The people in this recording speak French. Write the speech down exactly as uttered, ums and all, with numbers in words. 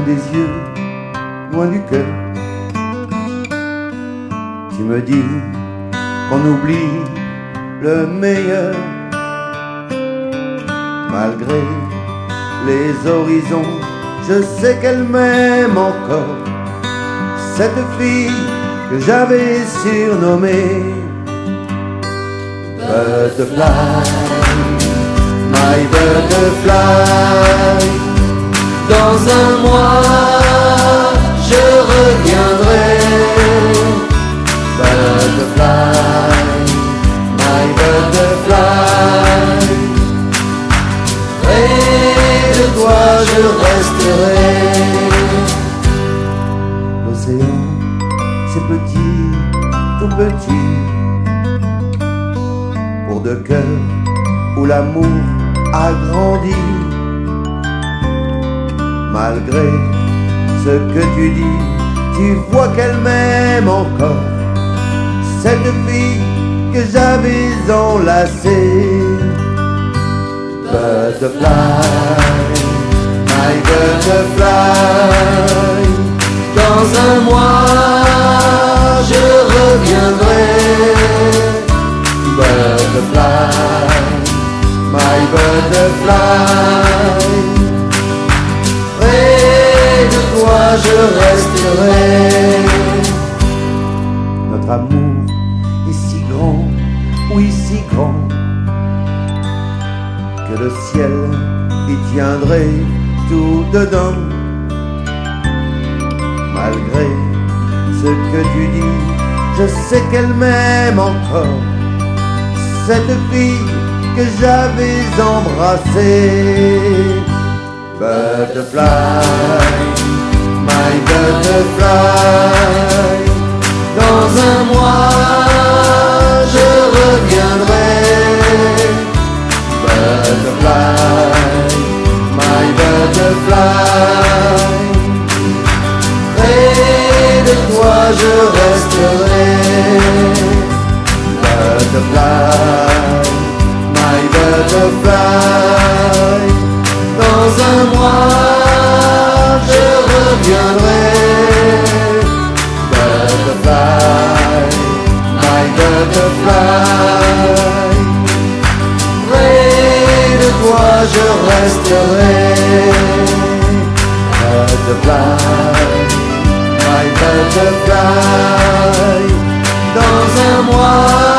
des yeux, loin du cœur. Tu me dis qu'on oublie le meilleur, malgré les horizons. Je sais qu'elle m'aime encore, cette fille que j'avais surnommée Butterfly, my butterfly. Dans un mois, je reviendrai. Butterfly, my butterfly. Près de toi je resterai. L'océan, c'est petit, tout petit, pour deux cœurs où l'amour a grandi. Malgré ce que tu dis, tu vois qu'elle m'aime encore, cette fille que j'avais enlacée. Butterfly, my butterfly. Dans un mois, je reviendrai. Butterfly, my butterfly. Près de toi je resterai. Notre amour est si grand, oui si grand, que le ciel y tiendrait tout dedans. Malgré ce que tu dis, je sais qu'elle m'aime encore, cette fille que j'avais embrassée. Butterfly, my butterfly. Dans un mois, je reviendrai. Butterfly, my butterfly. Près de toi je resterai. Butterfly, my butterfly. Dans un mois, je reviendrai. Butterfly, my butterfly. Près de toi, je resterai. Butterfly, my butterfly. Dans un mois,